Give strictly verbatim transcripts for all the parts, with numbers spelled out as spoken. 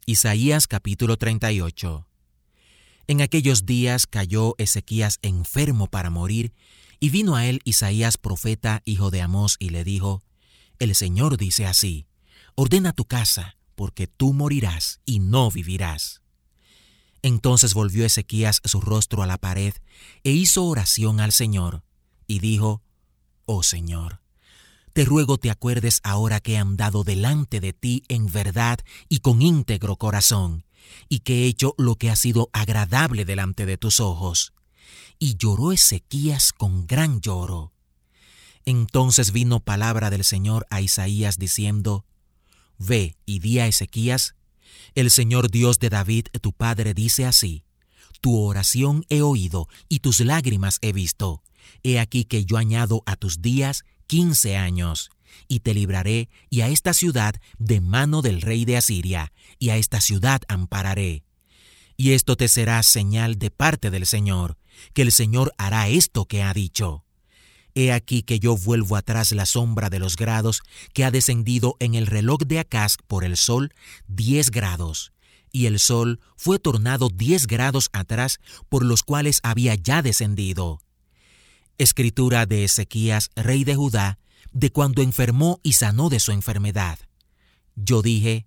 Isaías capítulo treinta y ocho. En aquellos días cayó Ezequías enfermo para morir, y vino a él Isaías profeta, hijo de Amós, y le dijo: El Señor dice así: ordena tu casa, porque tú morirás y no vivirás. Entonces volvió Ezequías su rostro a la pared, e hizo oración al Señor, y dijo: Oh Señor, te ruego te acuerdes ahora que he andado delante de ti en verdad y con íntegro corazón, y que he hecho lo que ha sido agradable delante de tus ojos. Y lloró Ezequías con gran lloro. Entonces vino palabra del Señor a Isaías diciendo: Ve y di a Ezequías: el Señor Dios de David tu padre dice así: tu oración he oído y tus lágrimas he visto. He aquí que yo añado a tus días quince años, y te libraré y a esta ciudad de mano del rey de Asiria, y a esta ciudad ampararé. Y esto te será señal de parte del Señor, que el Señor hará esto que ha dicho. He aquí que yo vuelvo atrás la sombra de los grados que ha descendido en el reloj de Acaz por el sol diez grados, y el sol fue tornado diez grados atrás por los cuales había ya descendido. Escritura de Ezequías, rey de Judá, de cuando enfermó y sanó de su enfermedad. Yo dije: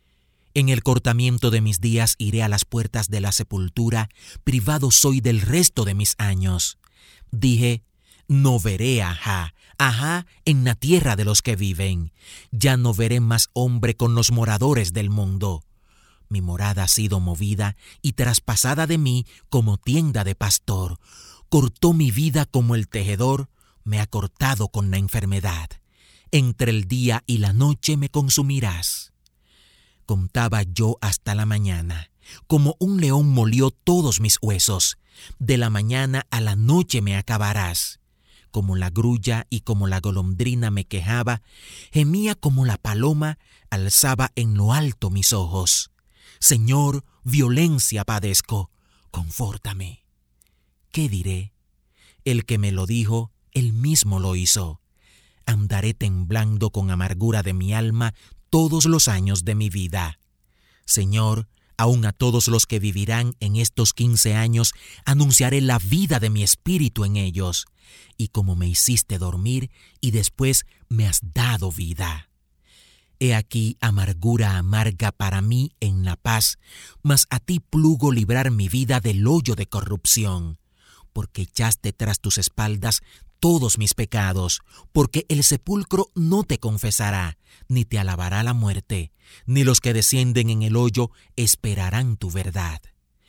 en el cortamiento de mis días iré a las puertas de la sepultura, privado soy del resto de mis años. Dije: no veré ajá, ajá en la tierra de los que viven. Ya no veré más hombre con los moradores del mundo. Mi morada ha sido movida y traspasada de mí como tienda de pastor. Cortó mi vida como el tejedor, me ha cortado con la enfermedad. Entre el día y la noche me consumirás. Contaba yo hasta la mañana, como un león molió todos mis huesos. De la mañana a la noche me acabarás. Como la grulla y como la golondrina me quejaba, gemía como la paloma, alzaba en lo alto mis ojos. Señor, violencia padezco, confórtame. ¿Qué diré? El que me lo dijo, él mismo lo hizo. Andaré temblando con amargura de mi alma todos los años de mi vida. Señor, aun a todos los que vivirán en estos quince años, anunciaré la vida de mi espíritu en ellos. Y como me hiciste dormir y después me has dado vida. He aquí amargura amarga para mí en la paz, mas a ti plugo librar mi vida del hoyo de corrupción. Porque echaste tras tus espaldas todos mis pecados, porque el sepulcro no te confesará, ni te alabará la muerte, ni los que descienden en el hoyo esperarán tu verdad.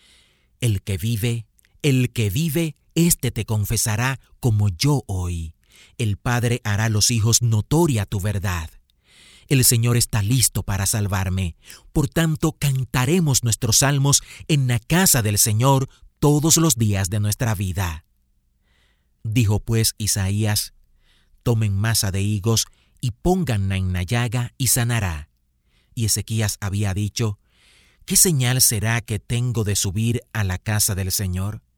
El que vive, el que vive, éste te confesará como yo hoy. El Padre hará a los hijos notoria tu verdad. El Señor está listo para salvarme. Por tanto, cantaremos nuestros salmos en la casa del Señor todos los días de nuestra vida. Dijo pues Isaías: tomen masa de higos y pónganla en la llaga y sanará. Y Ezequías había dicho: ¿qué señal será que tengo de subir a la casa del Señor?